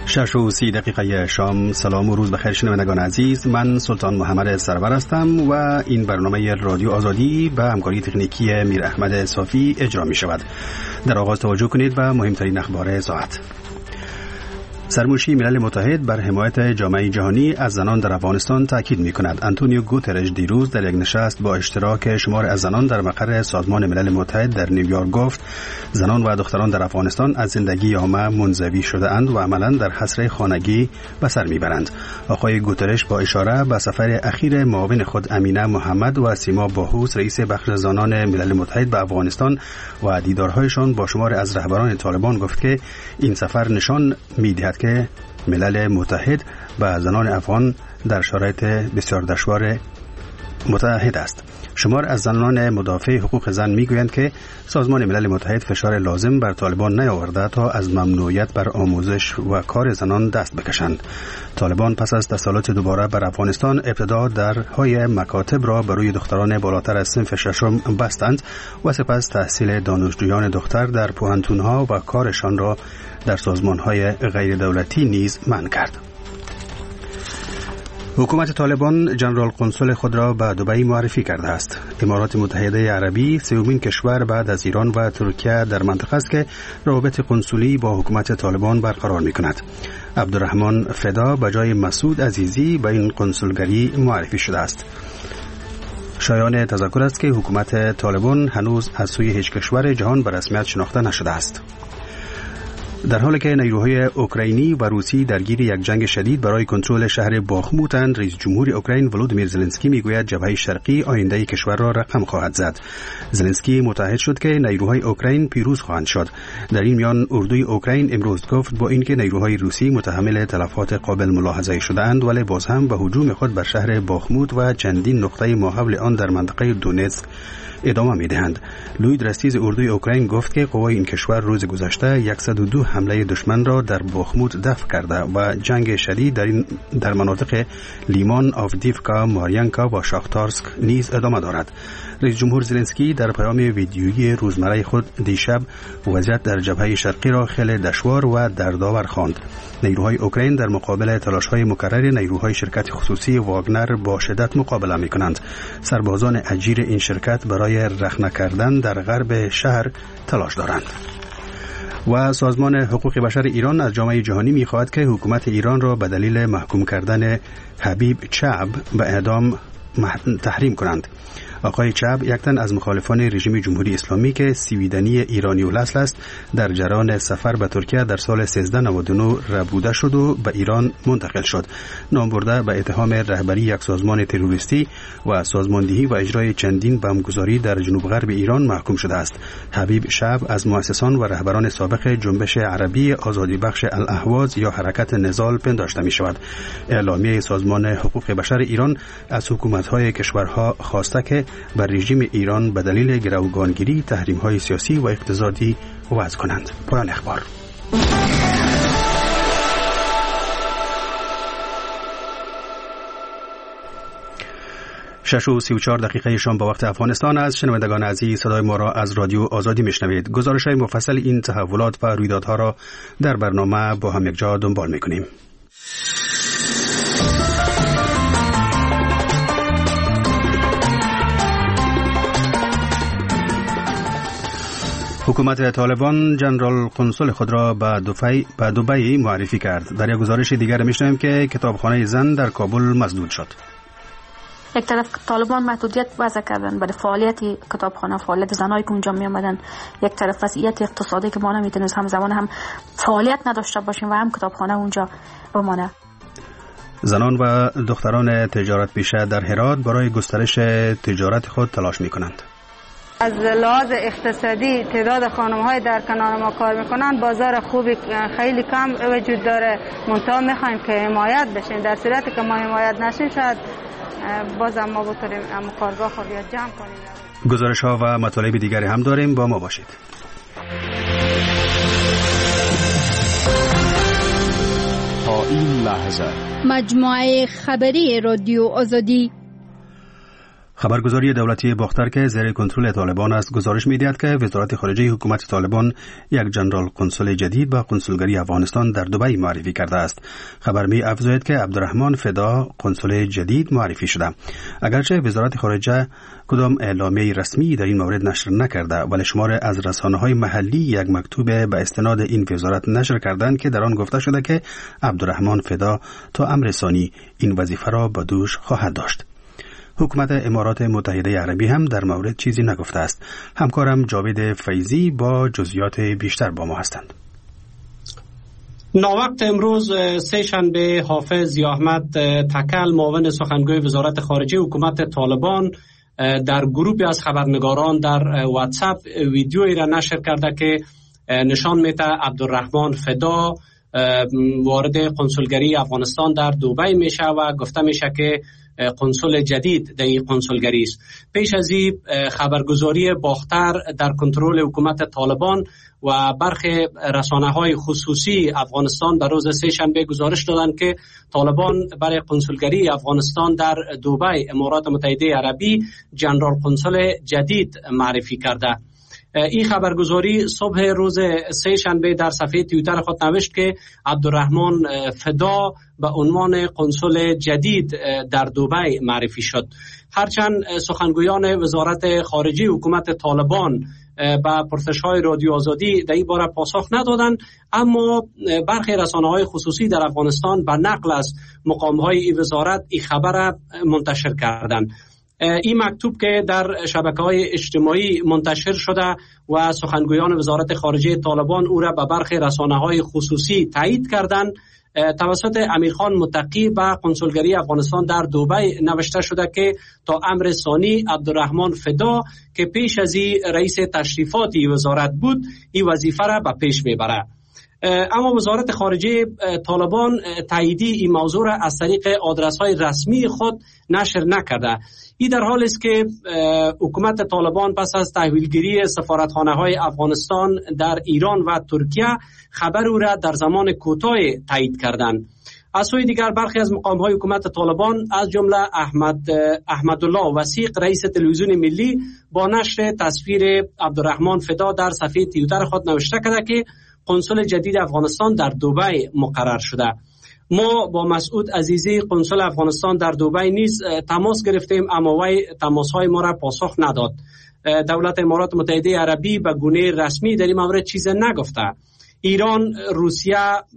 6:30 شام. سلام و روز بخیر شنوندگان عزیز، من سلطان محمد سرور هستم و این برنامه رادیو آزادی به همکاری تکنیکی میر احمد صافی اجرا می شود. در آغاز توجه کنید و مهمترین اخبار ساعت. سرمنشی ملل متحد بر حمایت جامعه جهانی از زنان در افغانستان تاکید می‌کند. آنتونیو گوترش دیروز در یک نشست با اشتراک شمار از زنان در مقر سازمان ملل متحد در نیویورک گفت زنان و دختران در افغانستان از زندگی عامه منزوی شده‌اند و عملاً در حصر خانگی به سر می‌برند. آقای گوترش با اشاره به سفر اخیر معاون خود امینه محمد و سیما باهوس رئیس بخش زنان ملل متحد به افغانستان و دیدارهایشان با شمار از رهبران طالبان گفت که این سفر نشان می‌دهد که ملل متحد با زنان افغان در شرایط بسیار دشوار متحد است. شمار از زنان مدافع حقوق زن میگویند که سازمان ملل متحد فشار لازم بر طالبان نیاورده تا از ممنوعیت بر آموزش و کار زنان دست بکشند. طالبان پس از تسلط دوباره بر افغانستان ابتدا درهای مکاتب را برای دختران بالاتر از صنف ششم بستند و سپس تحصیل دانشجویان دختر در پوهنتون‌ها و کارشان را در سازمان‌های غیر دولتی نیز منع کرد. حکومت طالبان جنرال قنصل خود را به دبی معرفی کرده است. امارات متحده عربی سومین کشور بعد از ایران و ترکیه در منطقه است که روابط قنصلی با حکومت طالبان برقرار می‌کند. عبدالرحمن فدا به جای مسعود عزیزی به این قنصلگری معرفی شده است. شایان تذکر است که حکومت طالبان هنوز از سوی هیچ کشور جهان به رسمیت شناخته نشده است. در حالی که نیروهای اوکراینی و روسی درگیر یک جنگ شدید برای کنترل شهر باخموتند، رئیس جمهور اوکراین ولودیمیر زلنسکی میگوید جبهه شرقی آینده کشور را رقم خواهد زد. زلنسکی متعهد شد که نیروهای اوکراین پیروز خواهند شد. در این میان اردوی اوکراین امروز گفت با اینکه نیروهای روسی متحمل تلفات قابل ملاحظه شده‌اند ولی باز هم به هجوم خود بر شهر باخموت و چندین نقطه ماحول آن در منطقه دونتسک ادامه می‌دهند. لوید رستیز اردوی اوکراین گفت که قوای این کشور روز گذشته 102 حمله دشمن را در باخموت دفع کرده و جنگ شدید در مناطق لیمان، آفدیفکا، مارینکا و شاختارسک نیز ادامه دارد. رئیس جمهور زلنسکی در پیام ویدیویی روزمره خود دیشب وضعیت در جبهه شرقی را خیلی دشوار و دردآور خواند. نیروهای اوکراین در مقابل تلاش‌های مکرر نیروهای شرکت خصوصی واگنر با شدت مقابله می‌کنند. سربازان اجیر این شرکت برای رخنه کردن در غرب شهر تلاش دارند. و سازمان حقوق بشر ایران از جامعه جهانی می‌خواهد که حکومت ایران را به دلیل محکوم کردن حبیب چعب به اعدام تحریم کنند. آقای چعب یک تن از مخالفان رژیم جمهوری اسلامی که سویدنی ایرانی الاصل است در جریان سفر به ترکیه در سال 1399 ربوده شد و به ایران منتقل شد. نام برده به اتهام رهبری یک سازمان تروریستی و سازماندهی و اجرای چندین بمبگذاری در جنوب غرب ایران محکوم شده است. حبیب چعب از مؤسسان و رهبران سابق جنبش عربی آزادی بخش الاهواز یا حرکت نضال پنداشته می شود. اعلامیه سازمان حقوق بشر ایران از حکومت‌های کشورها خواسته که بر رژیم ایران به دلیل گروگانگیری تحریم‌های سیاسی و اقتصادی وضع کنند. پایان اخبار. شش و 34 دقیقه شام به وقت افغانستان است. شنوندگان عزیز، صدای ما را از رادیو آزادی میشنوید. گزارش‌های مفصل این تحولات و رویدادها را در برنامه با هم یکجا دنبال می‌کنیم. حکومت طالبان جنرال قنصل خود را به دبی معرفی کرد. در یک گزارش دیگر می‌شنویم که کتابخانه زن در کابل مسدود شد. یک طرف طالبان محدودیت وضع کردن برای فعالیت کتابخانه، فعالیت زنایی که اونجا می آمدن، یک طرف وضعیت اقتصادی که ما نمیتونیم همزمان هم فعالیت نداشته باشیم و هم کتابخانه اونجا بمانه. زنان و دختران تجارت پیشه در هرات برای گسترش تجارت خود تلاش می‌کنند. از لحاظ اقتصادی تعداد خانم‌های در کنار ما کار میکنن، بازار خوبی خیلی کم وجود داره. منتها میخوایم که حمایت بشیم. در صورتی که ما حمایت نشیم شاید بازم ما بتونیم کارگاه خود جمع کنیم. گزارش‌ها و مطالب دیگری هم داریم، با ما باشید. تا این لحظه مجموعه خبری رادیو آزادی. خبرگزاری دولتی باختر که زیر کنترل طالبان است گزارش می‌دهد که وزارت خارجه حکومت طالبان یک جنرال قنصل جدید به قنصلگری افغانستان در دبی معرفی کرده است. خبر می‌افزاید که عبدالرحمن فدا قنصل جدید معرفی شده. اگرچه وزارت خارجه کدام اعلامیه رسمی در این مورد نشر نکرده، ولی شمار از رسانه‌های محلی یک مکتوب به استناد این وزارت نشر کردند که در آن گفته شده که عبدالرحمن فدا تا امر ثانی این وظیفه را به دوش خواهد داشت. حکومت امارات متحده عربی هم در مورد چیزی نگفته است. همکارم جاوید فیضی با جزئیات بیشتر با ما هستند. ناوقت امروز سه شنبه حافظ ضیا احمد تکل معاون سخنگوی وزارت خارجه حکومت طالبان در گروهی از خبرنگاران در واتساپ ویدیویی را نشر کرده که نشان میده عبدالرحمن فدا وارد قنصلگری افغانستان در دبی میشه و گفته میشه که قنصل جدید در این قنصلگری است. پیش از این خبرگزاری باختر در کنترل حکومت طالبان و برخی رسانه‌های خصوصی افغانستان در روز سه شنبه گزارش دادند که طالبان برای قنصلگری افغانستان در دبی امارات متحده عربی جنرال قنصل جدید معرفی کرده. این خبرگزاری صبح روز سه شنبه در صفحه توییتر خود نوشت که عبدالرحمن فدا به عنوان قنصل جدید در دبی معرفی شد. هرچند سخنگویان وزارت خارجه حکومت طالبان با پرسش‌های رادیو آزادی در این باره پاسخ ندادند، اما برخی رسانه‌های خصوصی در افغانستان به نقل از مقام‌های این وزارت این خبر منتشر کردند. این مکتوب که در شبکه‌های اجتماعی منتشر شده و سخنگویان وزارت خارجه طالبان او را به برخی رسانه‌های خصوصی تایید کردند، توسط امیرخان متقی به قنصلگری افغانستان در دبی نوشته شده که تا امر ثانی عبدالرحمن فدا که پیش از این رئیس تشریفاتی وزارت بود این وظیفه را به پیش میبره. اما وزارت خارجه طالبان تاییدی این موضوع را از طریق آدرس‌های رسمی خود نشر نکرده. این در حالی است که حکومت طالبان پس از تحویلگیری سفارتخانه‌های افغانستان در ایران و ترکیه خبر او را در زمان کوتاه تایید کردند. از سوی دیگر برخی از مقام‌های حکومت طالبان از جمله احمدالله وثیق رئیس تلویزیون ملی با نشر تصویر عبدالرحمن فدا در صفحه توییتر خود نوشته کرده که قنصل جدید افغانستان در دبی مقرر شده. ما با مسعود عزیزی قنصل افغانستان در دبی نیز تماس گرفتیم، اما وی تماس‌های ما را پاسخ نداد. دولت امارات متحده عربی به گونه رسمی در این مورد چیز نگفته. ایران، روسیه،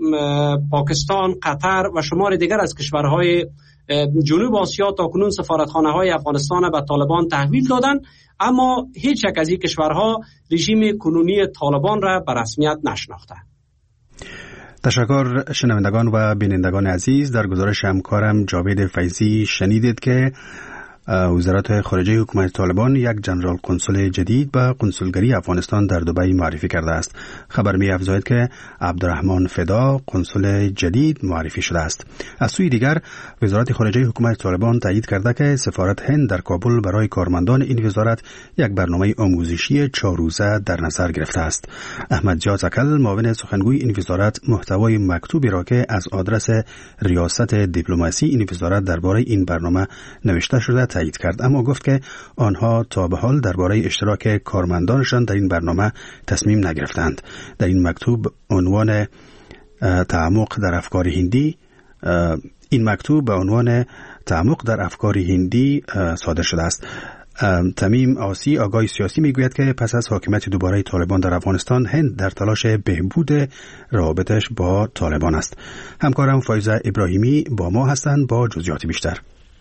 پاکستان، قطر و شمار دیگر از کشورهای جنوب آسیا تاکنون سفارتخانه‌های افغانستان به طالبان تحویل دادند، اما هیچ یک از این کشورها رژیم کنونی طالبان را به رسمیت نشناخته. تشکر شنوندگان و بینندگان عزیز. در گزارش همکارم جاوید فیضی شنیدید که وزارت خارجه حکومت طالبان یک جنرال قنصل جدید به قنصلگری افغانستان در دبی معرفی کرده است. خبر می افزاید که عبدالرحمن فدا قنصل جدید معرفی شده است. از سوی دیگر وزارت خارجه حکومت طالبان تایید کرده که سفارت هند در کابل برای کارمندان این وزارت یک برنامه آموزشی 4 روزه در نظر گرفته است. احمد جا تکل معاون سخنگوی این وزارت محتوای مکتوبی را که از آدرس ریاست دیپلماسی این وزارت درباره این برنامه نوشته شده تایید کرد، اما گفت که آنها تا به حال درباره اشتراک کارمندانشان در این برنامه تصمیم نگرفتند. در این مکتوب عنوان تعمق در افکار هندی این مکتوب به عنوان تعمق در افکار هندی صادر شده است. تمیم آسی آگاه سیاسی میگوید که پس از حاکمیت دوباره طالبان در افغانستان هند در تلاش بهبود روابطش با طالبان است. همکارم فایزه ابراهیمی با ما هستند با جزئیات بیشتر.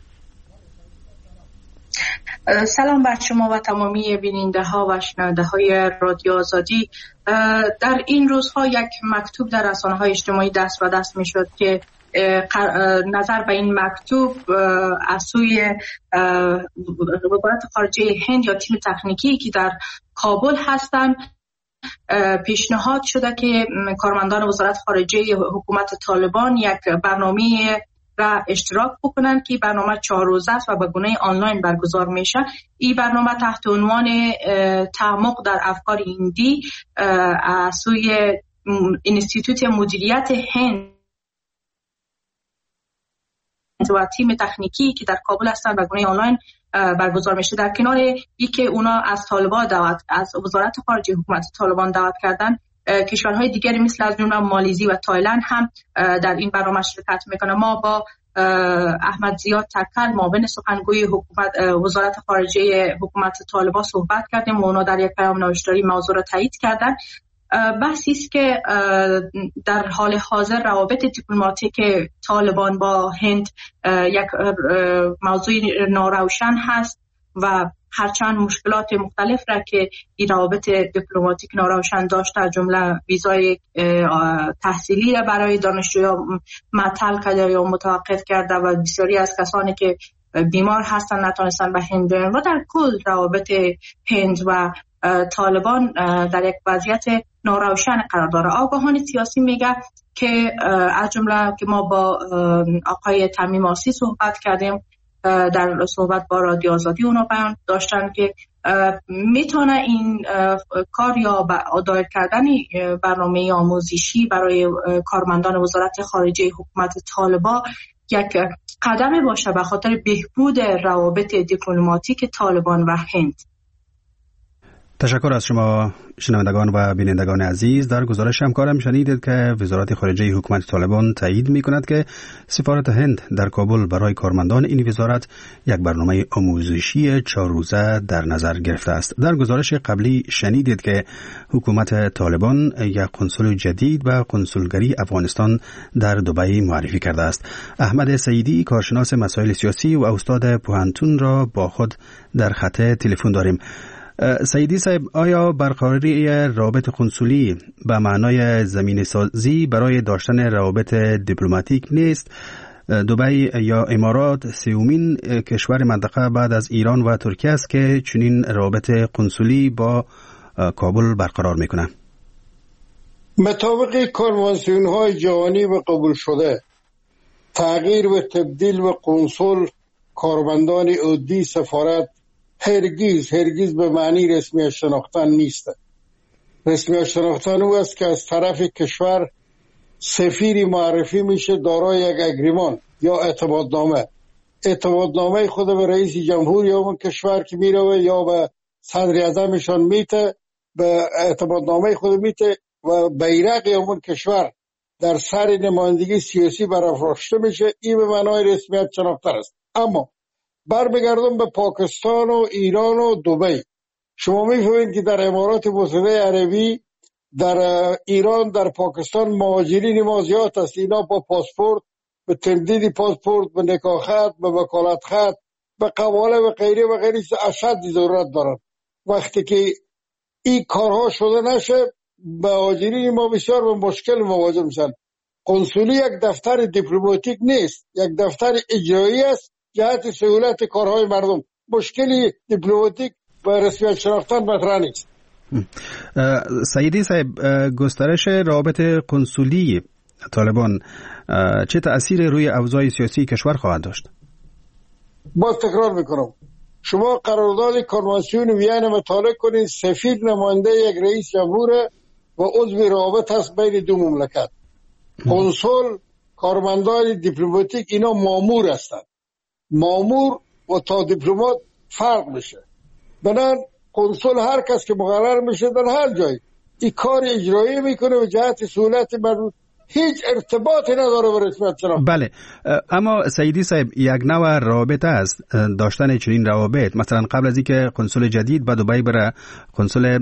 سلام بر شما و تمامی بیننده ها و شنونده های رادیو آزادی. در این روزها یک مکتوب در رسانه های اجتماعی دست به دست می شد که نظر به این مکتوب از سوی وزارت خارجه هند یا تیم تکنیکی که در کابل هستند پیشنهاد شده که کارمندان وزارت خارجه حکومت طالبان یک برنامه را اشتراک بکنن که برنامه 4 روزه است و به گونه آنلاین برگزار میشه. این برنامه تحت عنوان تعمق در افکار هندی از سوی انستیتوت مدیریت هند و تیم تکنیکی که در کابل هستند به گونه آنلاین برگزار میشه. در کنار اینکه اونا از طالبان از وزارت خارجه حکومت طالبان دعوت کردن، کشورهای دیگری مثل از جمله مالزی و تایلند هم در این برنامه شرکت میکنه. ما با احمد زیاد تکل معاون سخنگوی حکومت وزارت خارجه حکومت طالبان صحبت کردیم و اونا در یک پیام نوشتاری موضوع را تایید کردن. بحثی است که در حال حاضر روابط دیپلماتیک طالبان با هند یک موضوع ناروشن هست و هرچند مشکلات مختلف را که این روابط دیپلماتیک ناروشن داشته، از جمله ویزای تحصیلی برای دانشجویان معطل کرده یا متوقف کرده و بسیاری از کسانی که بیمار هستند نتونستن به هند برن و در کل روابط هند و طالبان در یک وضعیت ناروشن قرار داره. آگاهان سیاسی میگه که از جمله که ما با آقای تمیم آسی صحبت کردیم، در صحبت با رادیو آزادی اونا بیان داشتن که میتونه این کار یا دایر کردن برنامه آموزشی برای کارمندان وزارت خارجه حکومت طالبان یک قدم باشه به خاطر بهبود روابط دیپلماتیک طالبان و هند. تشکر از شما شنوندگان و بینندگان عزیز. در گزارش همکارم شنیدید که وزارت خارجه حکومت طالبان تایید می‌کند که سفارت هند در کابل برای کارمندان این وزارت یک برنامه آموزشی 4 روزه در نظر گرفته است. در گزارش قبلی شنیدید که حکومت طالبان یک قنسل جدید و قنسلگری افغانستان در دبی معرفی کرده است. احمد سیدی، کارشناس مسائل سیاسی و استاد پوهنتون را با خود در خط تلفن داریم. سیدی صاحب، آیا برقراری روابط قنسولی به معنای زمینه سازی برای داشتن روابط دیپلماتیک نیست؟ دبی یا امارات سومین کشور منطقه بعد از ایران و ترکیه است که چنین روابط قنسولی با کابل برقرار میکنه. مطابق کنوانسیون های جهانی و قبول شده، تغییر و تبدیل و قنسل کارمندان عادی سفارت هرگیز به معنی رسمی شناختن نیست. رسمی شناختن او است که از طرف کشور سفیری معرفی میشه دارای یک اگریمان یا اعتمادنامه خود به رئیس جمهور یا اون کشور که میره یا به صدر اعظمشان میته، به اعتمادنامه خود میته و بیرق یا اون کشور در سر نمایندگی سیاسی برافراشته میشه. این به معنای رسمیت شناختن است. اما برمیگردم به پاکستان و ایران و دبی. شما میفهمید که در امارات متحده عربی، در ایران، در پاکستان مهاجرین ما زیاد است. اینا با پاسپورت، به تمدید پاسپورت، به نکاح خط، به وکالت خط، به قواله و غیره و غیره اشد ضرورت دارن. وقتی که این کارها شده نشه، مهاجرین ما بسیار به مشکل مواجه میشن. قنسولی یک دفتر دیپلماتیک نیست، یک دفتر اجرایی است جهت سهولت کارهای مردم. مشکلی دیپلماتیک و رسمیت شناختن مطرح نیست. سیدی صاحب، گسترش روابط قنسولی طالبان چه تأثیر روی اوضاع سیاسی کشور خواهد داشت؟ باز تکرار میکنم، شما قرارداد کنوانسیون وین مطالعه کنید. سفیر نماینده یک رئیس جمهور و عضو روابط هست بین دو مملکت. قنسل، کارمندان دیپلماتیک اینا مامور هستند. مامور و تا دیپلمات فرق میشه. بنابراین قنسل هر کس که مقرر میشه در هر جای این کار اجرایی میکنه و جهت سهولت مردم، هیچ ارتباطی نداره به رسمیت شناختن. بله، اما سیدی صاحب، یک نوع روابط است داشتن چنین روابط. مثلا قبل از اینکه قنسل جدید به دبی بره، قنسل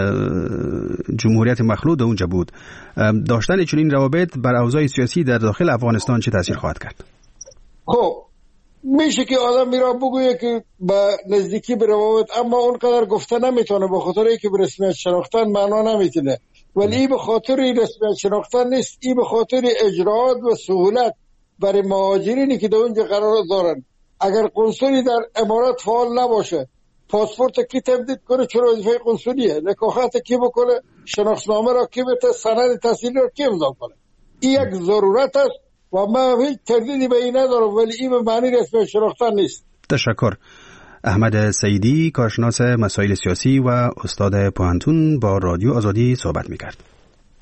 جمهوریت مخلوع اونجا بود. داشتن چنین روابط بر اوضاع سیاسی در داخل افغانستان چه تاثیر خواهد کرد؟ خب میشه که آدم میرا بگویه که به نزدیکی به روابط، اما اونقدر گفته نمیتونه به خاطر اینکه به رسمیت شناختن معنا نمیتونه. ولی به خاطر رسمیت شناختن نیست، این به خاطر اجراات و سهولت برای مهاجرینی که در اونجا قرار دارن. اگر قنسلی در امارات فعال نباشه، پاسپورت کی تمدید کنه؟ چرا وظیفه قنسلیه؟ نکاحت کی بکنه؟ شناختنامه را کی بده؟ سند تحصیلی را کی امضا کنه؟ این یک ضرورت است و من هیچ تردیدی به این ندارم، ولی این به معنی رسمیت شناختن نیست. تشکر. احمد سیدی، کارشناس مسائل سیاسی و استاد پوهنتون، با رادیو آزادی صحبت میکرد.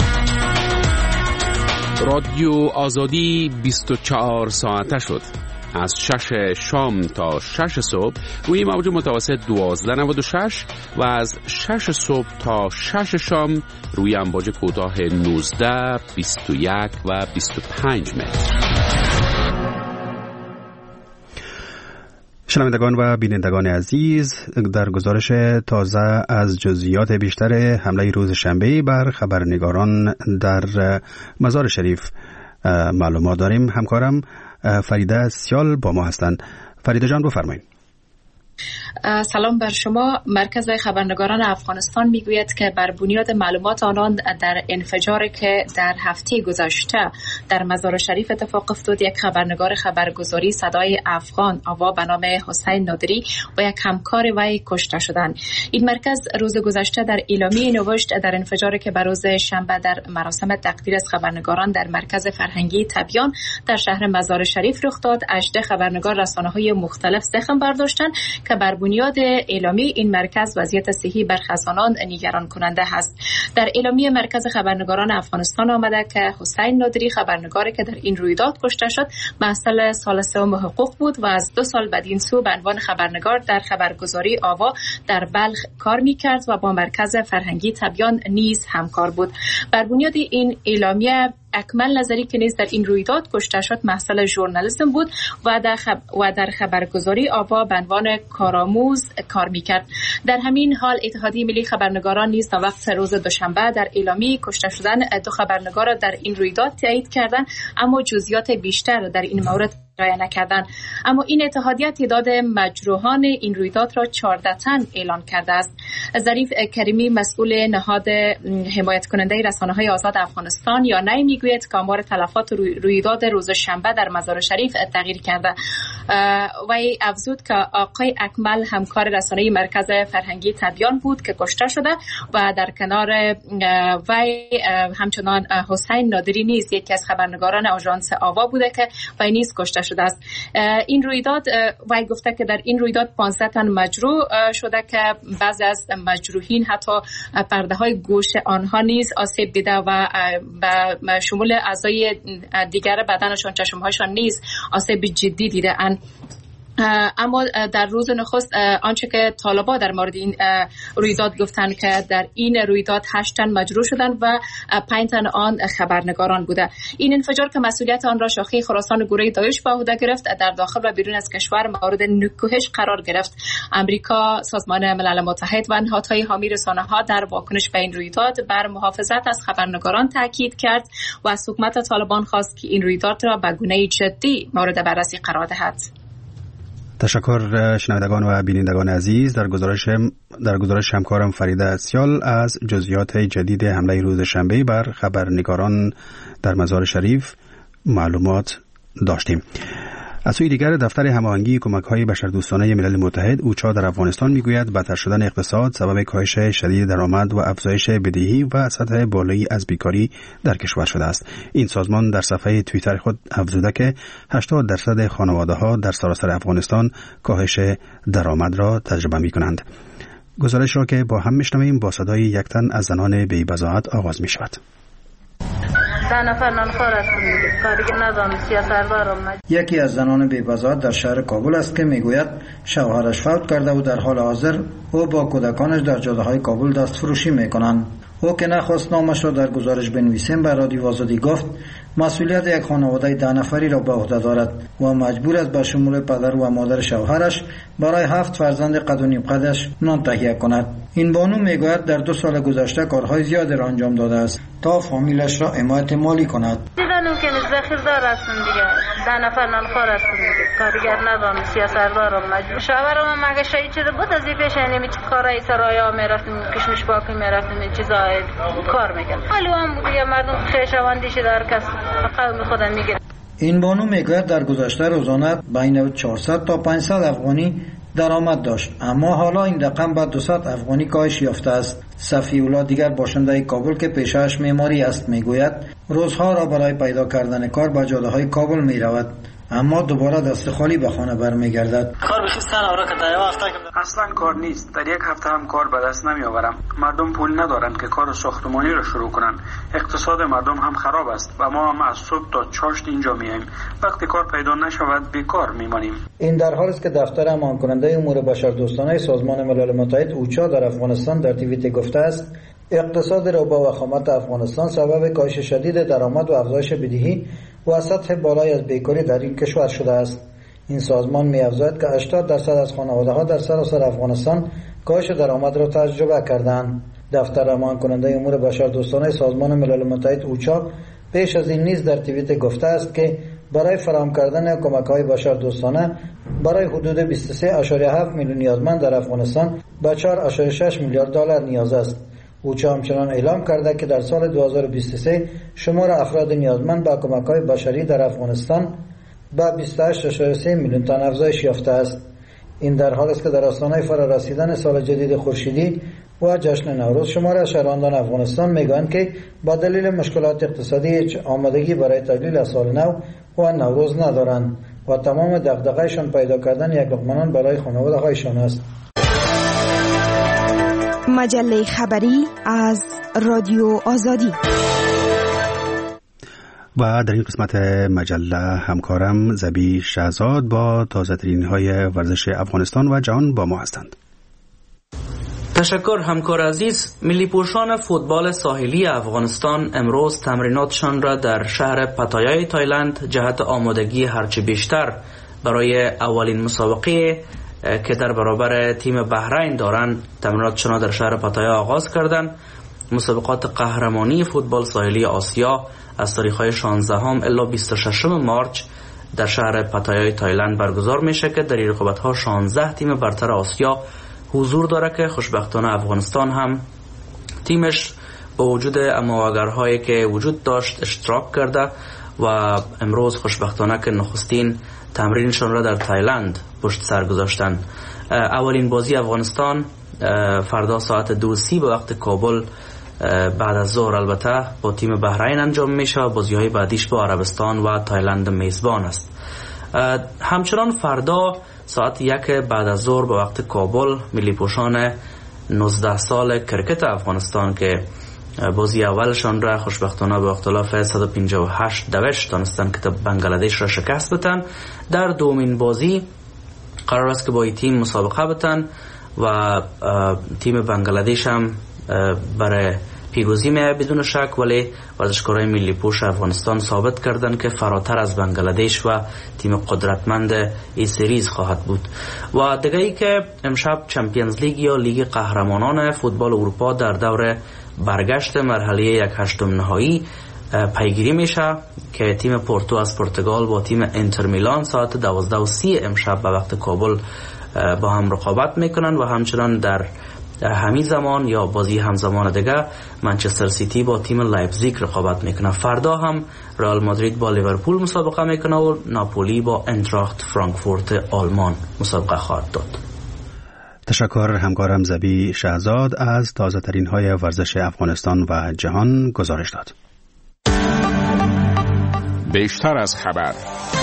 رادیو آزادی 24 ساعته شد. از 6 شام تا 6 صبح روی موج متوسط 1296 و از 6 صبح تا 6 شام روی امواج کوتاه 19 21 و 25 متر. شنوندگان و بینندگان عزیز، در گزارش تازه از جزئیات بیشتر حمله روز شنبه بر خبرنگاران در مزار شریف معلومات داریم. همکارم فریده سیال با ما هستند. فریده جان بفرمایید. سلام بر شما. مرکز خبرنگاران افغانستان میگوید که بر بنیاد معلومات آنان در انفجاری که در هفته گذشته در مزار شریف اتفاق افتاد، یک خبرنگار خبرگزاری صدای افغان آوا به نام حسین نادری و یک همکار وی کشته شدند. این مرکز روز گذشته در اعلامیه نوشت در انفجاری که بر روز شنبه در مراسم تقدیر از خبرنگاران در مرکز فرهنگی تبیان در شهر مزار شریف رخ داد، 18 خبرنگار رسانه‌های مختلف زخم برداشتند که بر بنیاد اعلامیه این مرکز وضعیت صحی برخواسانان نگران کننده است. در اعلامیه مرکز خبرنگاران افغانستان آمده که حسین نادری خبرنگاری که در این رویداد کشته شد محصل سال سوم حقوق بود و از 2 سال بدین سو به عنوان خبرنگار در خبرگزاری آوا در بلخ کار می‌کرد و با مرکز فرهنگی تبیان نیز همکار بود. بر بنیاد این اعلامیه اکمل نظری که نیز در این رویداد کشته شد محصل ژورنالیسم بود و در خبرگزاری آوا به عنوان کارآموز کار میکرد. در همین حال اتحادیه ملی خبرنگاران نیز تا وقت روز دوشنبه در اعلامیه کشته شدن 2 خبرنگار را در این رویداد تایید کردند، اما جزئیات بیشتر در این مورد ارائه نکردند. اما این اتحادیه تعداد مجروحان این رویداد را 14 تن اعلان کرده است. ظریف کریمی مسئول نهاد حمایت کننده رسانه‌های آزاد افغانستان یا نی میگوید که آمار تلفات رویداد روز شنبه در مزار شریف تغییر کرده و افزود که آقای اکمل همکار رسانه مرکز فرهنگی تبیان بود که کشته شده و در کنار وی همچنان حسین نادری نیز یکی از خبرنگاران آژانس آوا بوده که وی نیز کشته شده است. این رویداد وی گفته که در این رویداد 15 تن مجروح شده که بعضی از مجروحین حتی پرده های گوش آنها نیز آسیب دیده و به شمول اعضای دیگر بدنشان، چشمهایشان نیز آسیب جدی دیده اند. اما در روز نخست آنچه که طالبان در مورد این رویداد گفتند که در این رویداد 8 تن مجروح شدند و 5 تن آن خبرنگاران بوده. این انفجار که مسئولیت آن را شاخه خراسان گروه داعش به عهده گرفت در داخل و بیرون از کشور مورد نکوهش قرار گرفت. امریکا، سازمان ملل متحد و نهادهای حامی رسانه‌ها در واکنش به این رویداد بر محافظت از خبرنگاران تاکید کرد و از حکومت طالبان خواست که این رویداد را به گونه جدی مورد بررسی قرار دهد. تشکر شنوندگان و بینندگان عزیز. در گزارش همکارم فریده سیال از جزئیات جدید حمله روز شنبه بر خبرنگاران در مزار شریف معلومات داشتیم. از سوی دیگر دفتر هماهنگی کمک‌های بشردوستانه ملل متحد اوچا در افغانستان میگوید بدتر شدن اقتصاد سبب کاهش شدید درآمد و افزایش بدهی و سطح بالایی از بیکاری در کشور شده است. این سازمان در صفحه توییتر خود افزوده که 80% خانواده‌ها در سراسر افغانستان کاهش درآمد را تجربه می‌کنند. گزارش را که با هم می‌شنویم با صدای یک تن از زنان بی‌بضاعت آغاز می‌شود. یکی از زنان بی‌بضاعت در شهر کابل است که میگوید شوهرش فوت کرده و در حال حاضر او با کودکانش در جاده‌های کابل دست فروشی میکنند. او که نخواست نامش را در گزارش بنویسیم به رادیو آزادی گفت مسئولیت یک خانواده 10 نفری را به عهده دارد و مجبور است به شمول پدر و مادر شوهرش برای 7 فرزند قد و نیم قدش نان تهیه کند. این بانو میگوید در 2 سال گذشته کارهای زیادی را انجام داده است تا فامیلش را حمایت مالی کند. دیدن که ذخیردار هستم دیگه 10 نفر نانخوار هستم دیگه کارگر ندارم سیاستدارم مجبور شوهرم مگه شهید شده بود از این پیش نمی کارای سرایا میرفتیم کشمش باقی میرفتیم چیزای کار میکرد حالا هم دیگه مردم خویشاوندی شده در کس قوم خودم میگه. این بانو میگوید در گذشته روزانه بین 400 تا 500 افغانی درآمد داشت، اما حالا این رقم به 200 افغانی کاهش یافته است. صفی‌الله دیگر باشنده کابل که پیشه‌اش معماری است میگوید روزها را برای پیدا کردن کار به جاده‌های کابل میرود اما دوباره دست خالی به خانه برمیگردد. کار بخیستن آورا که در وقتا اصلا کار نیست. در یک هفته هم کار به دست نمی آورم. مردم پول ندارند که کار ساختمانی را شروع کنند. اقتصاد مردم هم خراب است و ما هم از صبح تا چاشت اینجا میایم. وقتی کار پیدا نشود بیکار میمانیم. این در حالی است که دفتر امان کننده امور بشردوستانه سازمان ملل متحد اوچا در افغانستان در توییت گفته است اقتصاد را با وخامت افغانستان سبب کاهش شدید درآمد و افزایش بدهی و سطح بالای از بیکاری در این کشور شده است. این سازمان می‌افزاید که 80% از خانواده‌ها در سراسر افغانستان کاهش درآمد را تجربه کردند. دفتر امان کننده امور بشردوستانه سازمان ملل متحد اوچا پیش از این نیز در توییت گفته است که برای فراهم کردن کمک‌های بشردوستانه برای حدود 23.7 میلیون نیازمند در افغانستان به 4.6 میلیارد دلار نیاز است. اوچا همچنان اعلام کرده که در سال 2023 شمار افراد نیازمند به کمک‌های بشری در افغانستان به 28.3 میلیون تن افزایش یافته است. این در حالی است که در آستانه فرارسیدن سال جدید خورشیدی و جشن نوروز شمار شهروندان افغانستان میگویند که با دلیل مشکلات اقتصادی هیچ آمادگی برای تحویل سال نو و نوروز ندارند و تمام دغدغه‌شان پیدا کردن یک لقمه نان برای خانواده‌هایشان است. مجله خبری از رادیو آزادی. و در این قسمت مجله همکارم زبی شهزاد با تازه ترین های ورزش افغانستان و جهان با ما هستند. تشکر همکار عزیز. ملی پوشان فوتبال ساحلی افغانستان امروز تمریناتشان را در شهر پتایای تایلند جهت آمادگی هرچه بیشتر برای اولین مسابقه که در برابر تیم بحرین دارند تمریناتشان را در شهر پتایا آغاز کردند. مسابقات قهرمانی فوتبال ساحلی آسیا از تاریخ‌های 16 الی 26 مارچ در شهر پتایای تایلند برگزار میشه که در این رقابت‌ها 16 تیم برتر آسیا حضور داره که خوشبختانه افغانستان هم تیمش با وجود امواگرهایی که وجود داشت اشتراک کرده و امروز خوشبختانه که نخستین تمرینشان را در تایلند پشت سر گذاشتن. اولین بازی افغانستان فردا ساعت 2:30 به وقت کابل بعد از ظهر البته با تیم بحرین انجام میشه و بازی‌های بعدیش با عربستان و تایلند میزبان است. همچنان فردا ساعت 1 بعد از ظهر به وقت کابل ملی پوشان 19 سال کرکت افغانستان که بازی اولشان را خوشبختانه با اختلاف 158 دوش تانستن که بنگلادش را شکست بدن. در دومین بازی قرار است که با این تیم مسابقه بتن و تیم بنگلادش هم برای پیروزی میاد بدون شک، ولی ورزشکارای ملی پوش افغانستان ثابت کردند که فراتر از بنگلادش و تیم قدرتمند این سریز خواهد بود. و دیگه ای که امشب چمپیونز لیگ یا لیگ قهرمانان فوتبال اروپا در دور برگشت مرحله 1/8 نهایی پیگیری میشه که تیم پورتو از پرتغال با تیم انتر میلان ساعت 12:30 امشب به وقت کابل با هم رقابت میکنن و همچنان در همین زمان یا بازی همزمان دیگه منچستر سیتی با تیم لایپزیگ رقابت میکنه. فردا هم رئال مادرید با لیورپول مسابقه میکنه و ناپولی با انتراخت فرانکفورت آلمان مسابقه خواهد داد. تشکر همکارم زبی شهزاد از تازه ترین های ورزش افغانستان و جهان گزارش داد. بیشتر از خبر.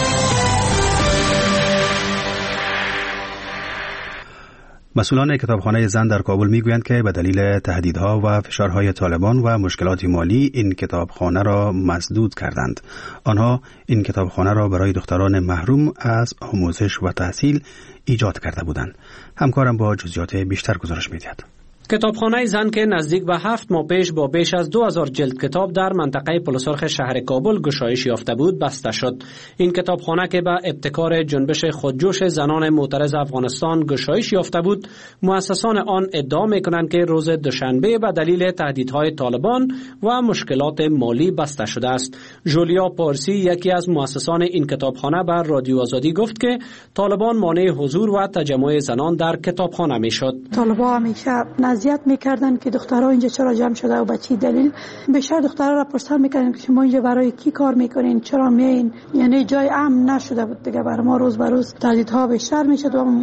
مسئولان کتابخانه زن در کابل میگویند که به دلیل تهدیدها و فشارهای طالبان و مشکلات مالی این کتابخانه را مسدود کردند. آنها این کتابخانه را برای دختران محروم از آموزش و تحصیل ایجاد کرده بودند. همکارم با جزئیات بیشتر گزارش می‌دهد. کتابخانه زن که نزدیک به 7 ماه پیش با بیش از 2000 جلد کتاب در منطقه پلسرخ شهر کابل گشایش یافته بود بسته شد. این کتابخانه که به ابتکار جنبش خودجوش زنان معترض افغانستان گشایش یافته بود، مؤسسان آن ادعا می‌کنند که روز دوشنبه به دلیل تهدیدهای طالبان و مشکلات مالی بسته شده است. جولیا پارسی یکی از مؤسسان این کتابخانه به رادیو آزادی گفت که طالبان مانع حضور و تجمع زنان در کتابخانه می‌شد. طالبان همیشه اذیت میکردن که دخترها اینجا چرا جمع شده و به چی دلیل. بیشتر دخترها را پرسان میکردن که شما اینجا برای کی کار میکنین، چرا میین. یعنی جای امن نشده بود دیگه برای ما. روز به روز تهدیدها بیشتر میشد و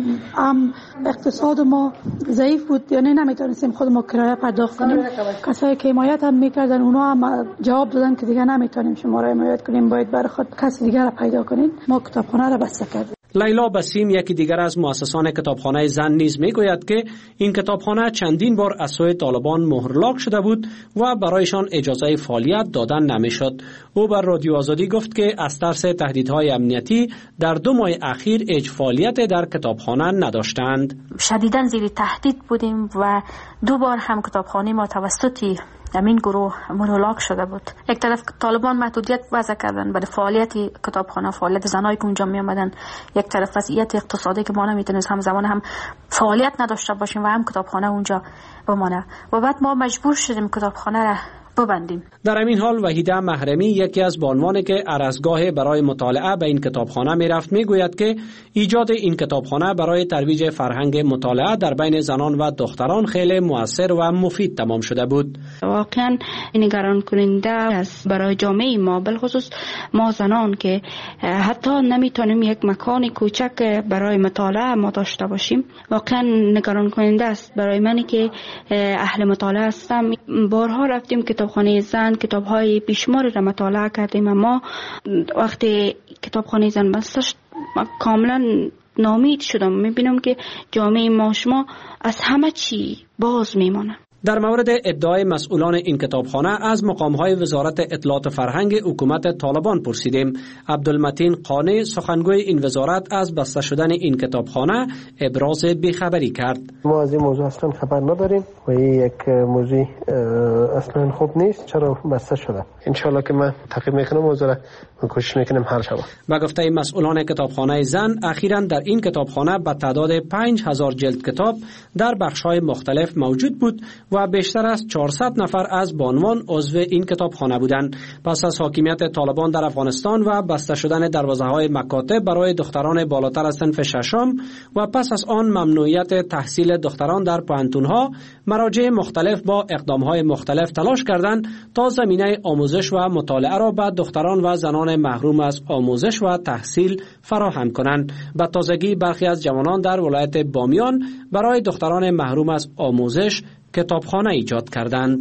اقتصاد ما ضعیف بود، یعنی نمیتونستیم خود ما کرایه پرداخت کنیم. کسایی که حمایت هم میکردن اونا هم جواب دادن که دیگه نمیتونیم شما را حمایت کنیم، باید برای خود کسی دیگر را پیدا کنین. ما کتابخانه را بسته کردیم. لیلا بسیم یکی دیگر از مؤسسان کتابخانه زن نیز میگوید که این کتابخانه چندین بار از سوی طالبان مهرلاک شده بود و برایشان اجازه فعالیت دادن نمیشد. او بر رادیو آزادی گفت که از ترس تهدیدهای امنیتی در 2 ماه اخیر هیچ فعالیت در کتابخانه نداشتند. شدیداً زیر تهدید بودیم و 2 بار هم کتابخانه ما توسط همین گروه مهرلاک شده بود. یک طرف طالبان محدودیت وضع کردن برای فعالیت کتابخانه، فعالیت زنایی که اونجا می آمدن. یک طرف وضعیت اقتصادی که ما نمیتونست همزمان هم فعالیت نداشته باشیم و هم کتابخانه اونجا بمانه و بعد ما مجبور شدیم کتابخانه را ببندیم. در همین حال وحیده محرمی یکی از بانوانی که عرضگاه برای مطالعه به این کتابخانه میرفت میگوید که ایجاد این کتابخانه برای ترویج فرهنگ مطالعه در بین زنان و دختران خیلی مؤثر و مفید تمام شده بود. واقعا نگران کننده است برای جامعه ما، بالخصوص ما زنان که حتی نمیتونیم یک مکان کوچک برای مطالعه ما داشته باشیم. واقعا نگران کننده است برای منی که اهل مطالعه هستم. بارها رفتیم کتابخانه زن، کتاب‌های بیشماری را مطالعه کردیم، اما وقتی کتابخانه زن بسته شد کاملا ناامید شدم. میبینم که جامعه ما شما از همه چی باز میمانه. در مورد ادعای مسئولان این کتابخانه از مقام‌های وزارت اطلاعات فرهنگ حکومت طالبان پرسیدیم. عبدالمتین قانی سخنگوی این وزارت از بسته شدن این کتابخانه ابراز بیخبری کرد. ما از این موضوع اصلا خبر نداریم و این یک موضوع اصلا خوب نیست. چرا بسته شده؟ انشالله که من تعقیب میکنم موضوع را کوشش میکنم حل شود. به گفته مسئولان کتابخانه زن اخیراً در این کتابخانه به تعداد 5000 جلد کتاب در بخش‌های مختلف موجود بود و بیشتر از 400 نفر از بانوان عضو این کتابخانه بودند. پس از حاکمیت طالبان در افغانستان و بسته شدن دروازه‌های مکاتب برای دختران بالاتر از صنف ششم و پس از آن ممنوعیت تحصیل دختران در پوهنتون‌ها، مراجع مختلف با اقدام‌های مختلف تلاش کردند تا زمینه آموزش و مطالعه را به دختران و زنان محروم از آموزش و تحصیل فراهم کنند. به تازگی برخی از جوانان در ولایت بامیان برای دختران محروم از آموزش کتابخانه ایجاد کردند.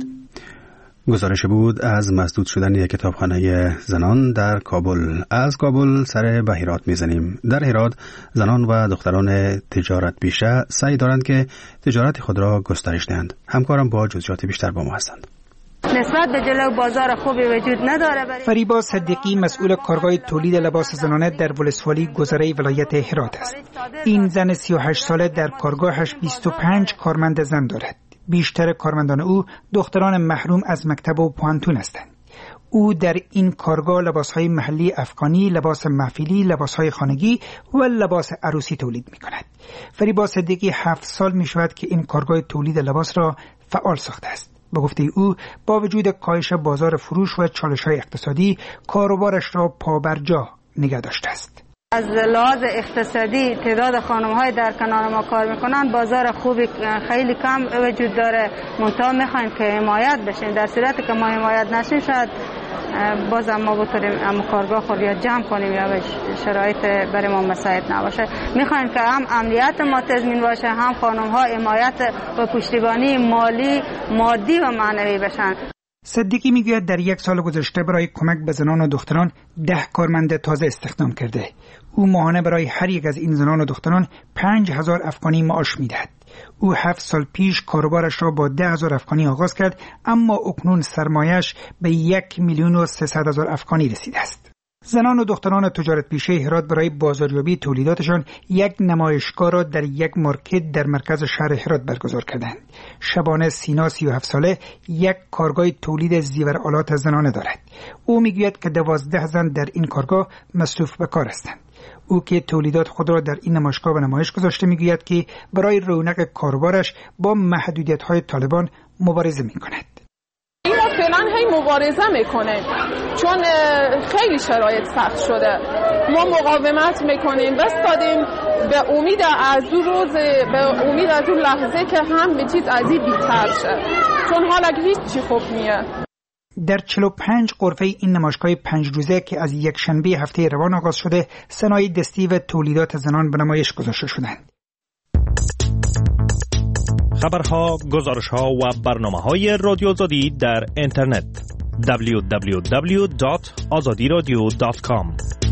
گزارش بود از مسدود شدن یک کتابخانه زنان در کابل. از کابل سر به هرات میزنیم. در هرات زنان و دختران تجارت پیشه سعی دارند که تجارت خود را گسترش دهند. همکارم با جزئیات بیشتر با ما هستند. نسبت به جلو بازار خوبی وجود نداره. فریبا صدیقی مسئول کارگاه تولید لباس زنانه در ولسوالی گذره ولایت هرات است. این زن 38 ساله در کارگاهش 25 کارمند زن دارد. بیشتر کارمندان او دختران محروم از مکتب و پوهنتون هستند. او در این کارگاه لباسهای محلی افغانی، لباس محفلی، لباسهای خانگی و لباس عروسی تولید می کند. فریبا صدیقی 7 سال می شود که این کارگاه تولید لباس را فعال ساخته است. با گفته او با وجود کاهش بازار فروش و چالش‌های اقتصادی کاروبارش را پابرجا نگه داشته است. از لحاظ اقتصادی تعداد خانم‌های در کنار ما کار میکنن، بازار خوبی خیلی کم وجود داره. منتها میخوایم که حمایت بشین. در صورتی که ما حمایت نشیم شاید باز ما بتونیم کارگاه خود یا جمع کنیم یا شرایط برای ما مساعد نباشه. میخوایم که هم امنیت ما تضمین باشه، هم خانم‌ها حمایت و پشتیبانی مادی و معنوی بشن. صدیقی میگوید در 1 سال گذشته برای کمک به زنان و دختران 10 کارمند تازه استخدام کرده. او ماهانه برای هر یک از این زنان و دختران 5000 افغانی معاش میدهد. او 7 سال پیش کاروبارش را با 10,000 افغانی آغاز کرد، اما اکنون سرمایش به 1,300,000 افغانی رسیده است. زنان و دختران تجارت پیشه هرات برای بازاریابی تولیداتشان یک نمایشگاه را در یک مارکت در مرکز شهر هرات برگزار کردند. شبانه سینا 37 ساله یک کارگاه تولید زیورآلات زنانه دارد. او میگوید که 12 زن در این کارگاه مصروف به کار هستند. او که تولیدات خود را در این نمایشگاه به نمایش گذاشته میگوید که برای رونق کاروبارش با محدودیت‌های طالبان مبارزه می‌کند. این واقعا هی مبارزه میکنیم چون خیلی شرایط سخت شده. ما مقاومت میکنیم، بستادیم به امید از اون روز، به امید از اون لحظه که هم به چیز از این بی‌تر شه، چون حالا هیچ چی خوب نیه. در 45 غرفه این نمایشگاه 5 روزه که از یک شنبه هفته روان آغاز شده، صنایع دستی و تولیدات زنان به نمایش گذاشته شدند. خبرها، گزارش‌ها و برنامه‌های رادیو آزادی در اینترنت www.azadiradio.com